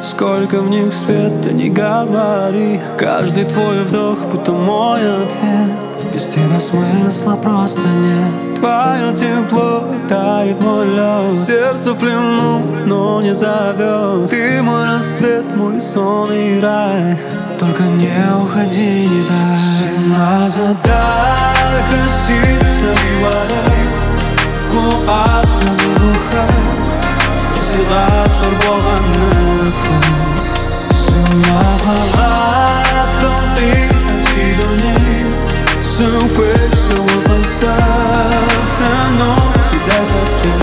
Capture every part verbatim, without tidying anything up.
Сколько в них света, не говори. Каждый твой вдох, будто мой ответ. Без тебя смысла просто нет. Твое тепло тает мой лед. Сердце в плену, но не зовет. Ты мой рассвет, мой сон и рай. Только не уходи, не дай. Задай, хасится и вода. Ку апса духа. Сила шарбова нефу. Сума палат, ханти сидони. Сумфе, сума пасах. Но всегда хочу.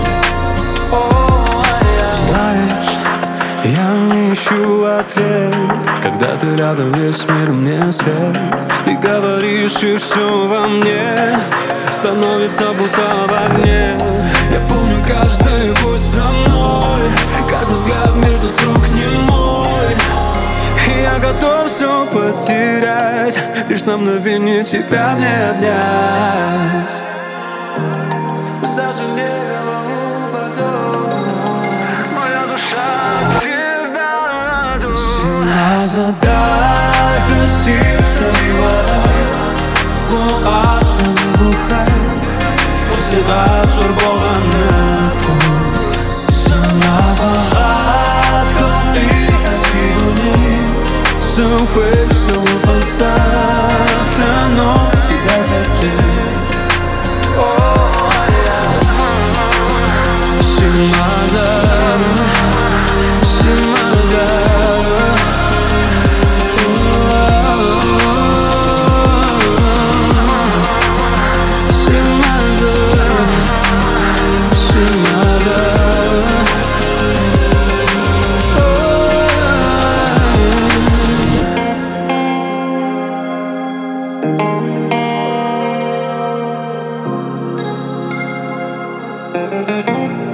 Знаешь, я не ищу ответ. Когда ты рядом, весь мир мне свет. И говоришь, и все во мне становится будто в огне. Я помню каждый путь со мной, каждый взгляд между строк не мой. И я готов все потерять, лишь на мгновение тебя мне обнять. Пусть даже небо упадет, моя душа тебя найдет. Сильно задай, красився и вода. Ку апса небухай. Сила шарбова нефу. Сума палат, ханти сидони. Сумфе, сума пасах. Но всегда хочу. Симада, Симада. Thank you.